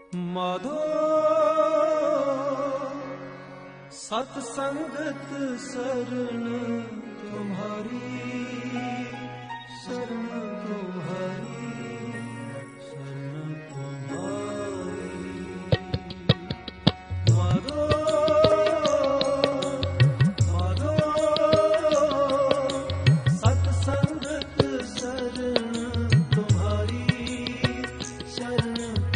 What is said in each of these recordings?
माधो सत्संगत शरण तुम्हारी, शरण तुम्हारी, शरण तुम्हारी। माधो माधो सत्संगत शरण तुम्हारी, शरण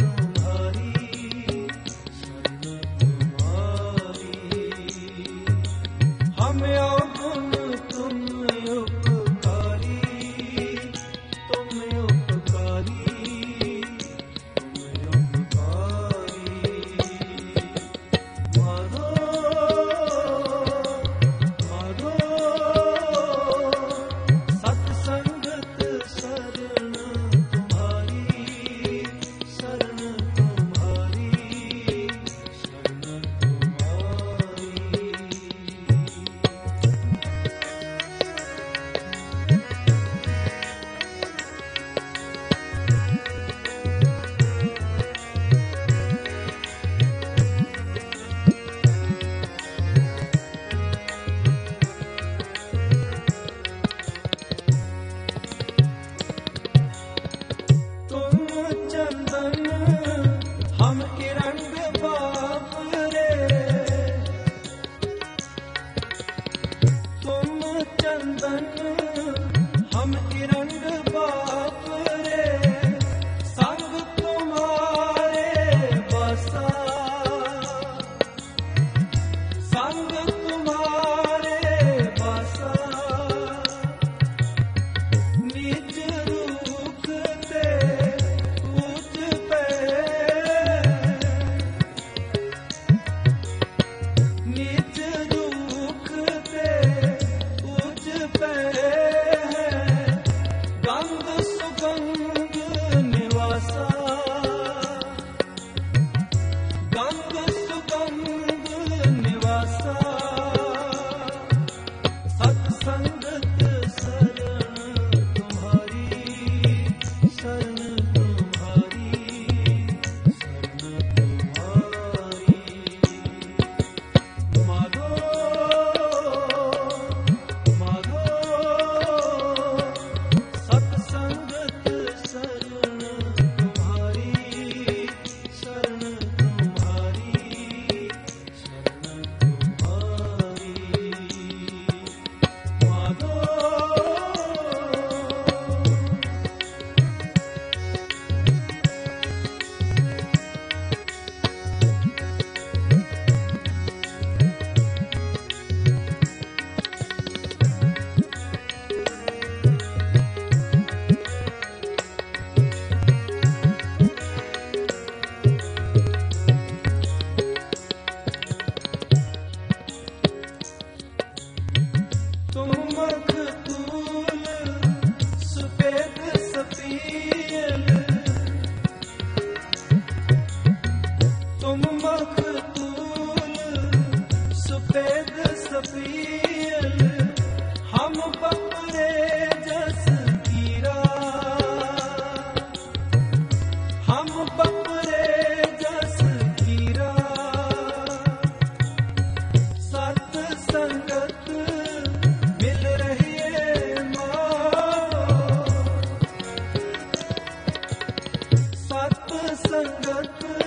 हम किरंग बाप रे, संग तुम्हारे बसा, संग तुम्हारे बसा। निज रूख ते ऊंच पे, निज रूख ते ऊंच पे, गंध सुगंध निवासा, गंध सुगंध निवासा। सत्संगत शरण तुम्हारी, शरण तुम्हारी, शरण तुम्हारी। माधो माधो सत्संगत शरण तुम्हारी, शरण तुम्हारी, शरण तुम्हारी। माधो तुम मखतूल सफेद सफील, तुम मखतूल सफेद सफील। हम बपरे जस कीरा, हम बपरे जस कीरा। सत संगत मिल रही है माधो, सत संगत